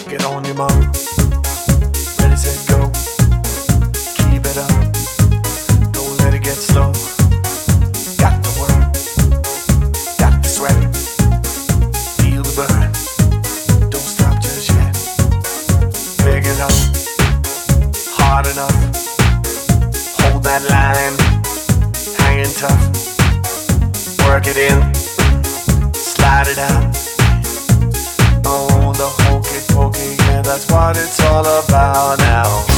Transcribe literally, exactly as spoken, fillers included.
Get on your mark. Ready, set, go. Keep it up. Don't let it get slow. Got to work. Got to sweat. Feel the burn. Don't stop just yet. Big enough. Hard enough. Hold that line. Hanging tough. Work it in. Slide it out. Oh, the hokey pokey, yeah, that's what it's all about now.